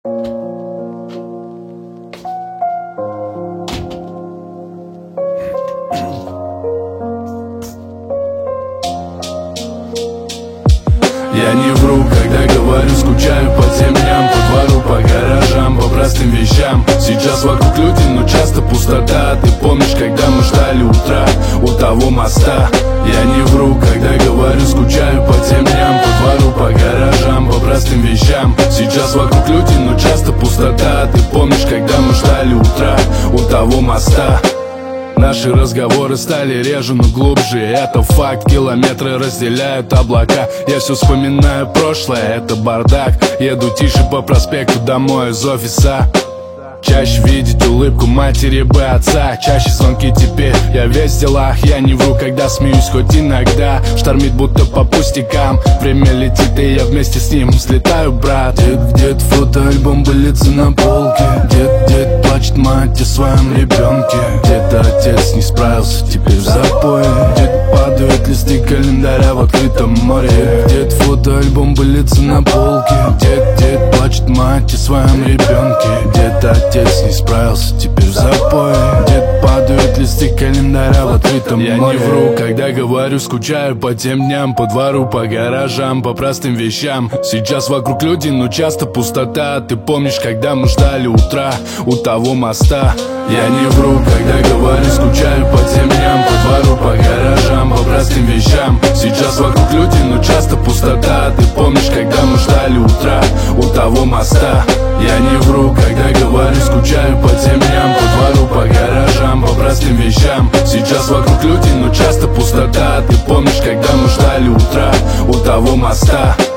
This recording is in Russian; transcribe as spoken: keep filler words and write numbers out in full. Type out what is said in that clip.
Я не вру, когда говорю, скучаю по землям, по двору, по гаражам, по простым вещам. Сейчас вокруг люди, но часто пустота. Ты помнишь, когда мы ждали утра у того моста? Я не вру, когда говорю, скучаю по землям, по двору, по гаражам, по простым вещам. Сейчас вокруг люди, но часто пустота. Ты помнишь, когда мы ждали утра у того моста? Наши разговоры стали реже, но глубже. Это факт, километры разделяют облака. Я все вспоминаю прошлое, это бардак. Еду тише по проспекту домой из офиса. Чаще видеть улыбку матери бы отца. Чаще звонки теперь, я весь в делах. Я не вру, когда смеюсь, хоть иногда. Штормит будто по пустякам. Время летит, и я вместе с ним взлетаю, брат. Дед, дед, фотоальбом былится на полке. Дед, дед, плачет мать о своем ребенке. Дед, отец не справился, теперь в запое. Дед, падают листы календаря в открытом море. Дед, фотоальбом былится на полке. Дед, дед, плачет мать о своем ребенке. Дед, отец не справился, теперь в запое. Дед, падают листы календаря в открытом море. Я не вру, когда говорю, скучаю по тем дням, по двору, по гаражам, по простым вещам. Сейчас вокруг люди, но часто пустота. Ты помнишь, когда мы ждали утра у того моста? Я не вру, когда говорю, скучаю по тем дням, по двору, по гаражам, по простым вещам. Сейчас вокруг люди, но часто пустота. Ты помнишь, когда мы ждали утра у того моста? Я не вру, когда говорю, скучаю по тем дням, по двору, по гаражам, по простым вещам. Сейчас вокруг люди, но часто пустота. Ты помнишь, когда мы ждали утра у того моста?